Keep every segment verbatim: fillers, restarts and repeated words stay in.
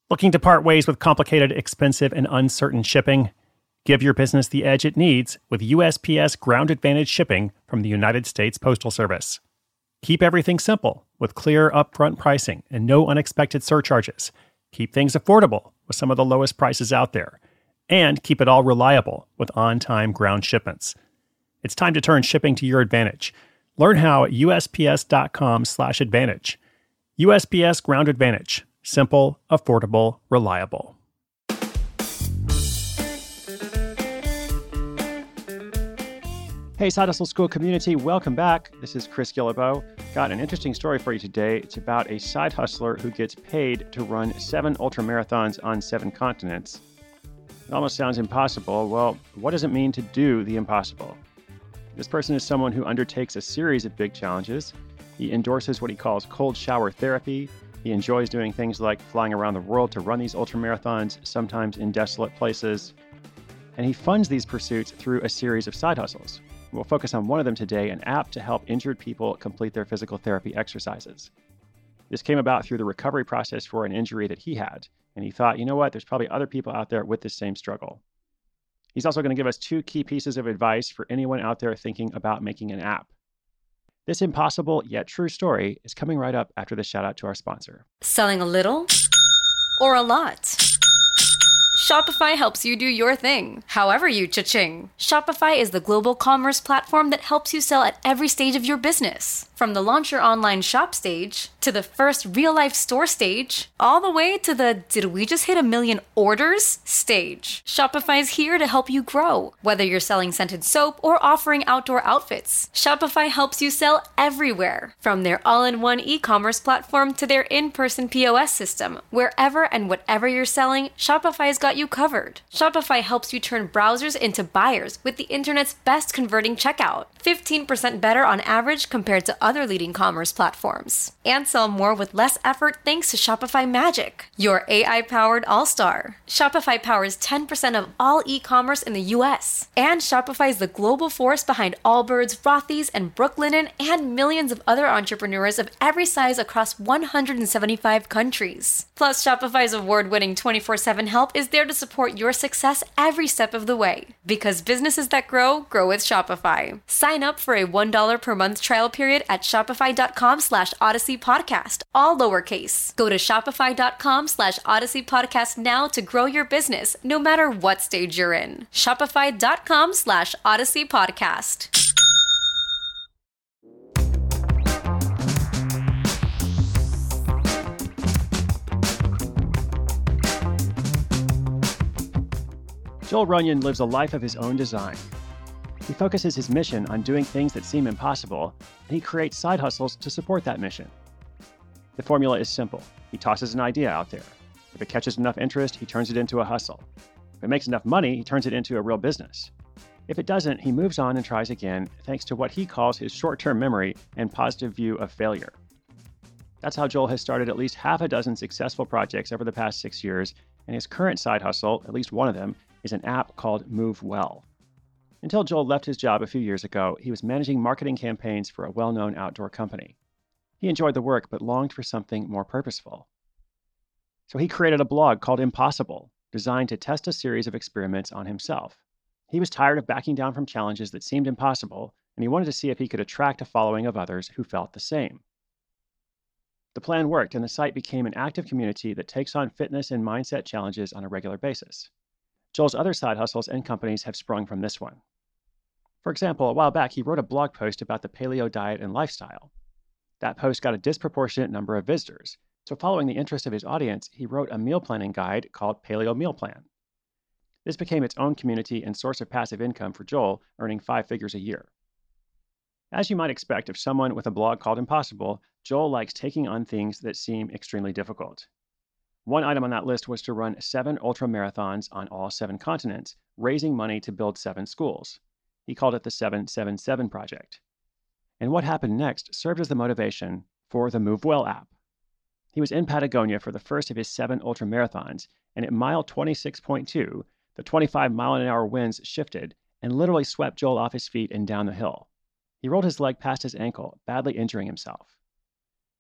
Looking to part ways with complicated, expensive, and uncertain shipping? Give your business the edge it needs with U S P S Ground Advantage shipping from the United States Postal Service. Keep everything simple with clear upfront pricing and no unexpected surcharges. Keep things affordable with some of the lowest prices out there. And keep it all reliable with on-time ground shipments. It's time to turn shipping to your advantage. Learn how at USPS.com slash advantage. U S P S Ground Advantage. Simple, affordable, reliable. Hey, Side Hustle School community, welcome back. This is Chris Guillebeau. Got an interesting story for you today. It's about a side hustler who gets paid to run seven ultramarathons on seven continents. It almost sounds impossible. Well, what does it mean to do the impossible? This person is someone who undertakes a series of big challenges. He endorses what he calls cold shower therapy. He enjoys doing things like flying around the world to run these ultramarathons, sometimes in desolate places. And he funds these pursuits through a series of side hustles. We'll focus on one of them today, an app to help injured people complete their physical therapy exercises. This came about through the recovery process for an injury that he had. And he thought, you know what, there's probably other people out there with this same struggle. He's also going to give us two key pieces of advice for anyone out there thinking about making an app. This impossible yet true story is coming right up after the shout out to our sponsor. Selling a little or a lot? Shopify helps you do your thing, however you cha-ching. Shopify is the global commerce platform that helps you sell at every stage of your business. From the launch your online shop stage, to the first real-life store stage, all the way to the did we just hit a million orders stage. Shopify is here to help you grow. Whether you're selling scented soap or offering outdoor outfits, Shopify helps you sell everywhere. From their all-in-one e-commerce platform to their in-person P O S system, wherever and whatever you're selling, Shopify's got you covered. Shopify helps you turn browsers into buyers with the internet's best converting checkout. fifteen percent better on average compared to other leading commerce platforms. And sell more with less effort thanks to Shopify Magic, your A I-powered all-star. Shopify powers ten percent of all e-commerce in the U S. And Shopify is the global force behind Allbirds, Rothy's, and Brooklinen, and millions of other entrepreneurs of every size across one hundred seventy-five countries. Plus, Shopify's award-winning twenty-four seven help is there to support your success every step of the way. Because businesses that grow, grow with Shopify. Sign up for a one dollar per month trial period at shopify.com slash Odyssey Podcast, all lowercase. Go to shopify.com slash Odyssey Podcast now to grow your business, no matter what stage you're in. Shopify.com slash Odyssey Podcast. Joel Runyon lives a life of his own design. He focuses his mission on doing things that seem impossible, and he creates side hustles to support that mission. The formula is simple. He tosses an idea out there. If it catches enough interest, he turns it into a hustle. If it makes enough money, he turns it into a real business. If it doesn't, he moves on and tries again, thanks to what he calls his short-term memory and positive view of failure. That's how Joel has started at least half a dozen successful projects over the past six years, and his current side hustle, at least one of them, is an app called MoveWell. Until Joel left his job a few years ago, he was managing marketing campaigns for a well-known outdoor company. He enjoyed the work, but longed for something more purposeful. So he created a blog called Impossible, designed to test a series of experiments on himself. He was tired of backing down from challenges that seemed impossible, and he wanted to see if he could attract a following of others who felt the same. The plan worked, and the site became an active community that takes on fitness and mindset challenges on a regular basis. Joel's other side hustles and companies have sprung from this one. For example, a while back, he wrote a blog post about the paleo diet and lifestyle. That post got a disproportionate number of visitors, so following the interest of his audience, he wrote a meal planning guide called Paleo Meal Plan. This became its own community and source of passive income for Joel, earning five figures a year. As you might expect of someone with a blog called Impossible, Joel likes taking on things that seem extremely difficult. One item on that list was to run seven ultra marathons on all seven continents, raising money to build seven schools. He called it the seven seven seven Project. And what happened next served as the motivation for the MoveWell app. He was in Patagonia for the first of his seven ultra marathons, and at mile twenty-six point two, the twenty-five mile an hour winds shifted and literally swept Joel off his feet and down the hill. He rolled his leg past his ankle, badly injuring himself.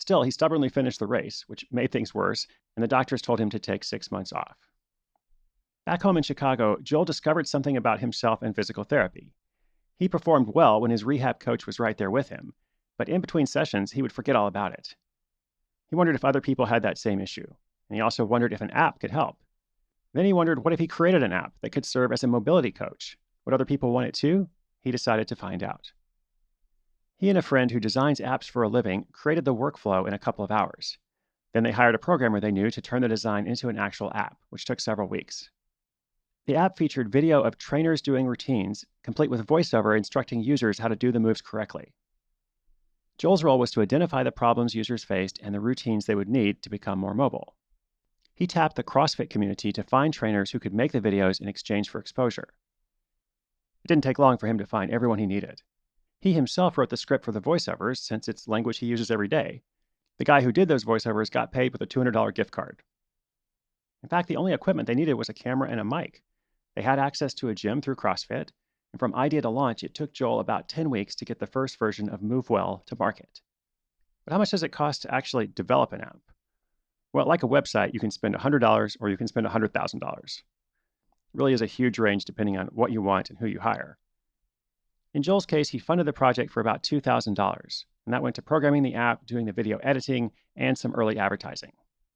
Still, he stubbornly finished the race, which made things worse, and the doctors told him to take six months off. Back home in Chicago, Joel discovered something about himself and physical therapy. He performed well when his rehab coach was right there with him, but in between sessions, he would forget all about it. He wondered if other people had that same issue, and he also wondered if an app could help. Then he wondered, what if he created an app that could serve as a mobility coach? Would other people want it too? He decided to find out. He and a friend who designs apps for a living created the workflow in a couple of hours. Then they hired a programmer they knew to turn the design into an actual app, which took several weeks. The app featured video of trainers doing routines, complete with voiceover instructing users how to do the moves correctly. Joel's role was to identify the problems users faced and the routines they would need to become more mobile. He tapped the CrossFit community to find trainers who could make the videos in exchange for exposure. It didn't take long for him to find everyone he needed. He himself wrote the script for the voiceovers since it's language he uses every day. The guy who did those voiceovers got paid with a two hundred dollars gift card. In fact, the only equipment they needed was a camera and a mic. They had access to a gym through CrossFit, and from idea to launch, it took Joel about ten weeks to get the first version of MoveWell to market. But how much does it cost to actually develop an app? Well, like a website, you can spend one hundred dollars or you can spend one hundred thousand dollars. It really is a huge range depending on what you want and who you hire. In Joel's case, he funded the project for about two thousand dollars, and that went to programming the app, doing the video editing, and some early advertising.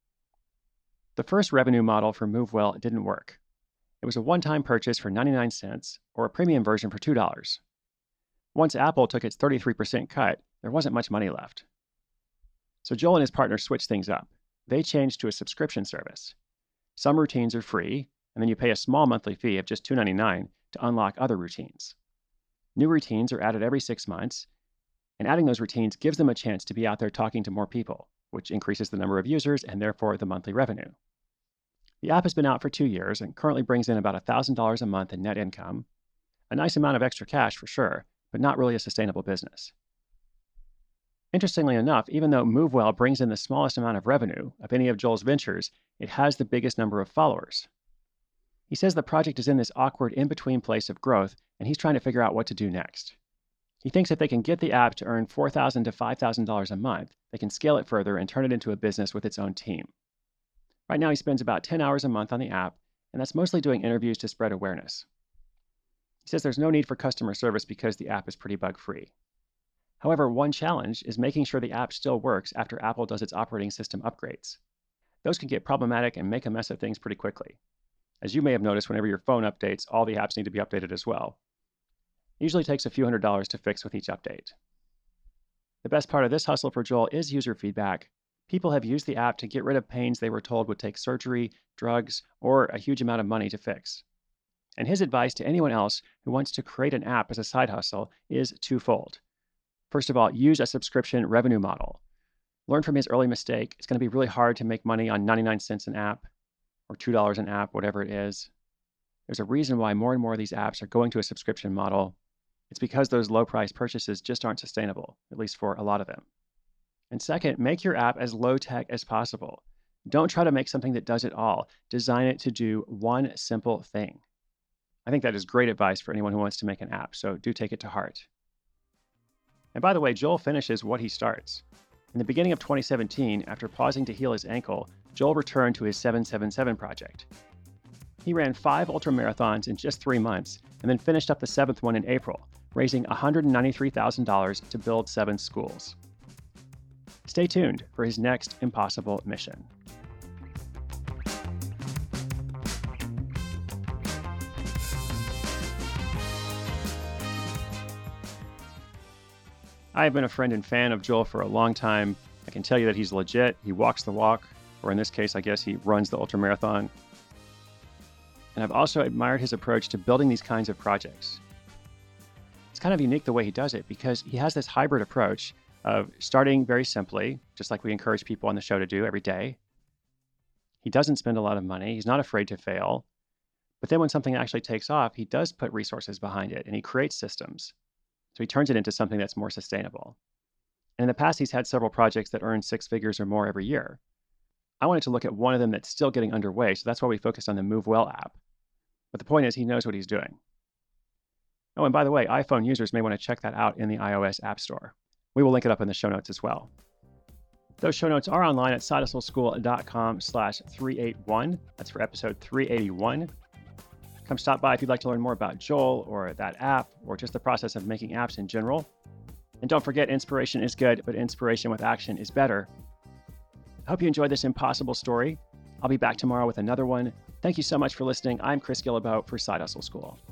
The first revenue model for MoveWell didn't work. It was a one-time purchase for ninety-nine cents or a premium version for two dollars. Once Apple took its thirty-three percent cut, there wasn't much money left. So Joel and his partner switched things up. They changed to a subscription service. Some routines are free, and then you pay a small monthly fee of just two dollars and ninety-nine cents to unlock other routines. New routines are added every six months, and adding those routines gives them a chance to be out there talking to more people, which increases the number of users and therefore the monthly revenue. The app has been out for two years and currently brings in about one thousand dollars a month in net income, a nice amount of extra cash for sure, but not really a sustainable business. Interestingly enough, even though MoveWell brings in the smallest amount of revenue of any of Joel's ventures, it has the biggest number of followers. He says the project is in this awkward in-between place of growth, and he's trying to figure out what to do next. He thinks if they can get the app to earn four thousand dollars to five thousand dollars a month, they can scale it further and turn it into a business with its own team. Right now, he spends about ten hours a month on the app, and that's mostly doing interviews to spread awareness. He says there's no need for customer service because the app is pretty bug-free. However, one challenge is making sure the app still works after Apple does its operating system upgrades. Those can get problematic and make a mess of things pretty quickly. As you may have noticed, whenever your phone updates, all the apps need to be updated as well. It usually takes a few hundred dollars to fix with each update. The best part of this hustle for Joel is user feedback. People have used the app to get rid of pains they were told would take surgery, drugs, or a huge amount of money to fix. And his advice to anyone else who wants to create an app as a side hustle is twofold. First of all, use a subscription revenue model. Learn from his early mistake. It's going to be really hard to make money on ninety-nine cents an app or two dollars an app, whatever it is. There's a reason why more and more of these apps are going to a subscription model. It's because those low-price purchases just aren't sustainable, at least for a lot of them. And second, make your app as low-tech as possible. Don't try to make something that does it all. Design it to do one simple thing. I think that is great advice for anyone who wants to make an app, so do take it to heart. And by the way, Joel finishes what he starts. In the beginning of twenty seventeen, after pausing to heal his ankle, Joel returned to his seven seven seven project. He ran five ultramarathons in just three months, and then finished up the seventh one in April, raising one hundred ninety-three thousand dollars to build seven schools. Stay tuned for his next impossible mission. I have been a friend and fan of Joel for a long time. I can tell you that he's legit. He walks the walk, or in this case, I guess he runs the ultramarathon. And I've also admired his approach to building these kinds of projects. It's kind of unique the way he does it because he has this hybrid approach of starting very simply, just like we encourage people on the show to do every day. He doesn't spend a lot of money. He's not afraid to fail. But then when something actually takes off, he does put resources behind it and he creates systems. So he turns it into something that's more sustainable. And in the past, he's had several projects that earn six figures or more every year. I wanted to look at one of them that's still getting underway, so that's why we focused on the MoveWell app. But the point is, he knows what he's doing. Oh, and by the way, iPhone users may want to check that out in the iOS App Store. We will link it up in the show notes as well. Those show notes are online at sidehustleschool.com slash 381. That's for episode three eighty-one. Come stop by if you'd like to learn more about Joel or that app or just the process of making apps in general. And don't forget, inspiration is good, but inspiration with action is better. I hope you enjoyed this impossible story. I'll be back tomorrow with another one. Thank you so much for listening. I'm Chris Guillebeau for Side Hustle School.